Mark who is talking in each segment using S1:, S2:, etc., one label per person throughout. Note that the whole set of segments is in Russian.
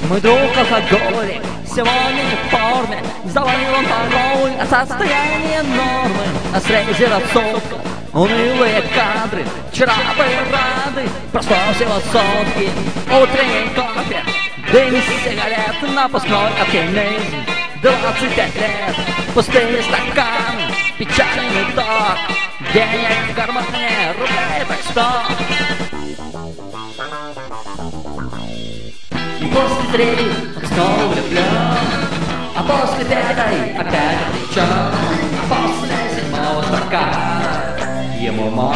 S1: Мой друг алкоголик сегодня не в форме. Завалил он пароль от состояния нормы. На срезе рассудка унылые кадры. Вчера были рады, прошло всего сутки. Утренний кофе, дым сигарет, напускной оптимизм. 25 лет, пустые стаканы, печальный ток. Денег в кармане, рублей так 100. И после третьей он снова влюблен, а после пятой опять обречен, а после седьмого стакана ему мало.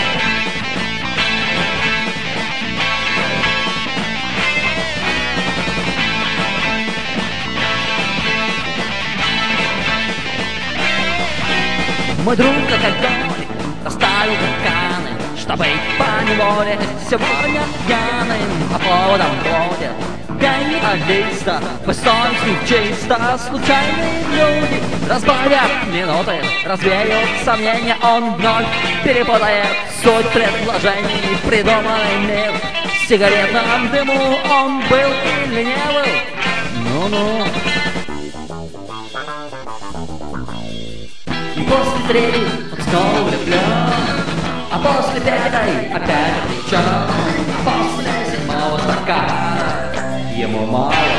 S1: Мой друг алкоголик расставил капканы, чтобы поневоле сегодня пьяным, а поводом ходят гениалиста. Мой совесть чисто, случайные люди разбавят минуты, развеют сомнения. Он вновь перепутает суть предложений, придуманный мир. В сигаретном дыму он был или не был? Ну-ну. И после третьей он снова влюблен, а после пятой опять обречен, а после седьмого стакана ему мало.